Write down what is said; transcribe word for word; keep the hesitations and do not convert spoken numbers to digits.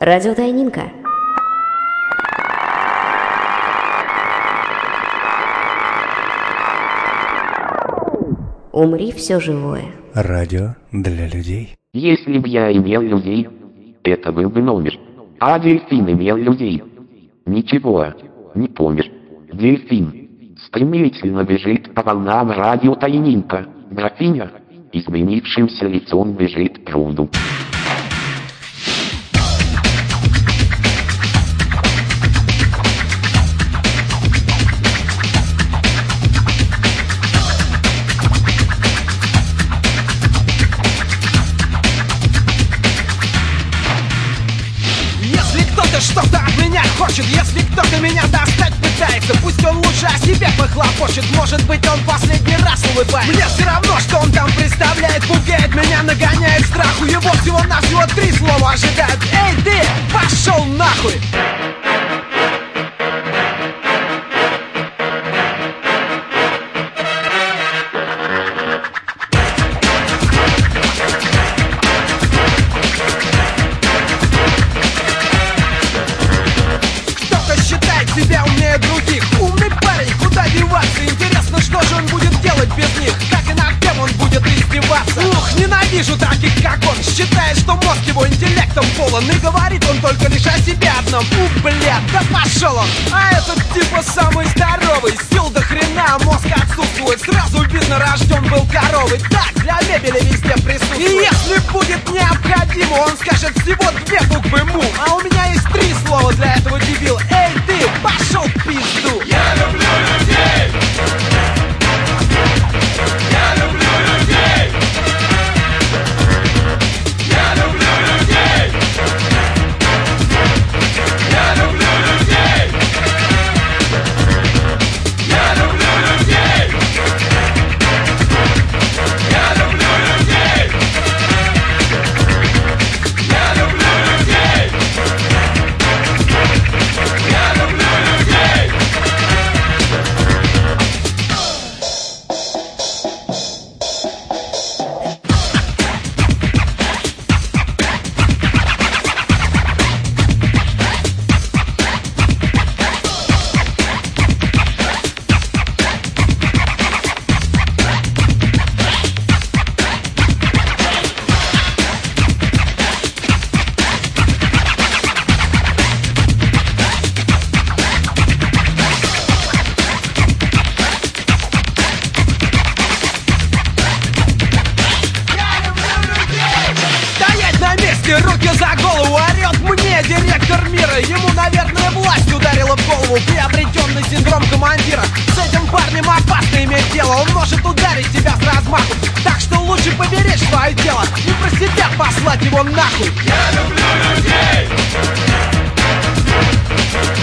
Радио Тайнинка. Умри, все живое. Радио для людей. Если б я имел людей, это был бы номер. А дельфин имел людей. Ничего, не помер. Дельфин стремительно бежит по волнам радио Тайнинка. Графиня изменившимся лицом бежит к пруду. Что-то от меня хочет, если кто-то меня достать пытается, пусть он лучше о себе похлопочет. Может быть, он последний раз улыбает. Мне все равно, что он там представляет, пугает меня, нагоняет страху. Его всего-навсего три слова ожидают. Эй, ты, пошел нахуй! Себя умнее других. Умный парень, куда деваться? Интересно, что же он будет делать без них? Как и над кем он будет издеваться? Ух, ненавижу таких, как он. Считает, что мозг его интеллектом полон, и говорит он только лишь о себе одном. Ух, блядь, да пошел он. А этот типа самый здоровый. Сил до хрена, мозг отсутствует. Сразу видно, рожден был коровой. Так, для мебели везде присутствует. И если будет необходимо, он скажет всего две буквы му. А у меня есть три слова для этого дебила. Эй, ты, пошел в пизду! Я люблю людей! Я люблю людей! Я люблю людей! Я люблю людей! Я люблю людей! Я люблю людей! Я люблю людей! Я люблю людей! Руки за голову, орет мне директор мира. Ему, наверное, власть ударила в голову. Приобретенный синдром командира. С этим парнем опасно иметь дело. Он может ударить тебя с размаху. Так что лучше поберечь свое дело. Не про себя послать его нахуй. Я люблю людей!